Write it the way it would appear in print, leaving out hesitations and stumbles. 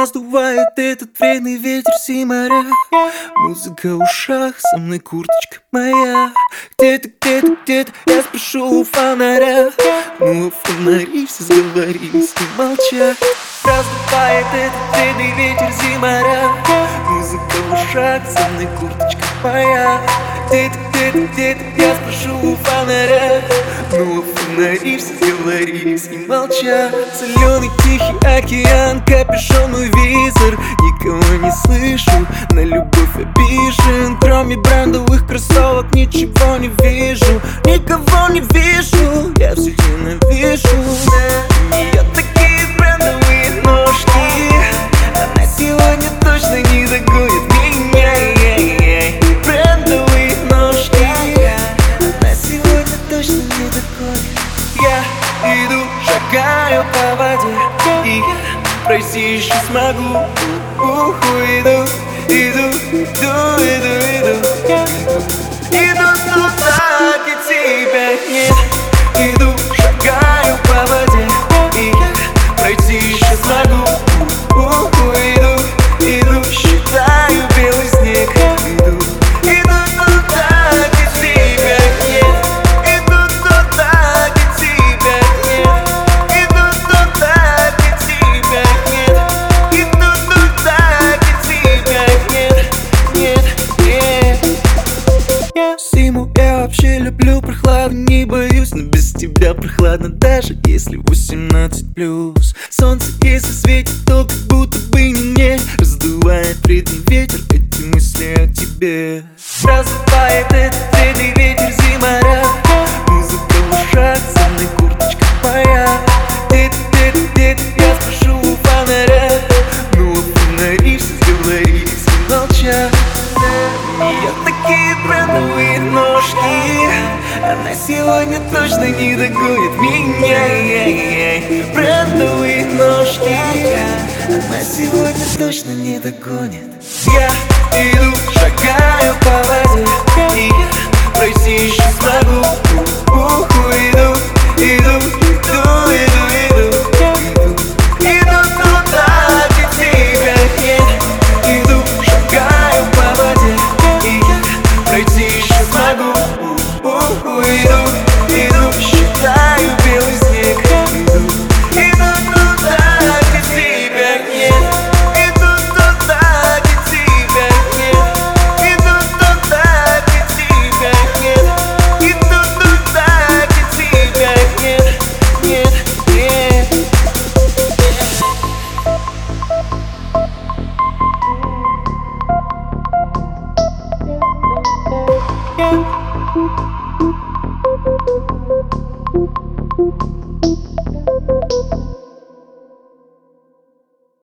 Раздувает этот вредный ветер зиморя. Музыка в ушах, со мной курточка моя. Где-то, где-то, где-то я спрошу у фонаря. Ну, фонари все сговорились и молчат. Раздувает этот вредный ветер зиморя. Музыка в ушах, со мной курточка моя. Где-то, где-то, где-то я спрошу у фонаря. Ну, фонари все сговорились и молчат. Соленый тихий океан, капюшон мой визор. Никого не слышу, на любовь обижен. Кроме брендовых кроссовок ничего не вижу. Никого не вижу, я все ненавижу. У нее такие брендовые ножки, она сегодня точно не догонит меня. Брендовые ножки, она сегодня точно не догонит. Я иду, шагаю по воде, и я пройти еще смогу. Иду, иду, иду, иду, иду, иду туда, где тебя нет. Иду, шагаю по воде, и я пройти еще смогу. Иду, иду, считаю белый снег. Иду, иду туда, где тебя нет. Иду туда, где тебя нет. Иду туда, где тебя нет. Иду туда, где тебя нет. Нет, нет. Зиму я вообще люблю прохладу, не боюсь, но без тебя прохладно, даже если 18+. Солнце если светит, то как будто бы не мне. Раздувает вредный ветер эти мысли о тебе. Раздувает этот вредный ветер зиморя. Музыка в ушах, со мной курточка моя. Где-то, где-то, где-то я спрошу у фонаря. Ну, фонари все сговорились и молчат. У нее такие брендовые ножки, она сегодня точно не догонит меня. Брендовые ножки, она сегодня точно не догонит. Я иду, шагаю по воде, и я пройти еще смогу. Иду, иду, иду, иду, иду, иду туда, где тебя нет. Иду, шагаю по воде, и я пройти еще смогу. Иду, иду, считаю белый снег. Иду, иду туда, где тебя нет. Иду туда, где тебя нет. Иду туда, где тебя нет. Иду туда, где тебя нет. Нет, нет.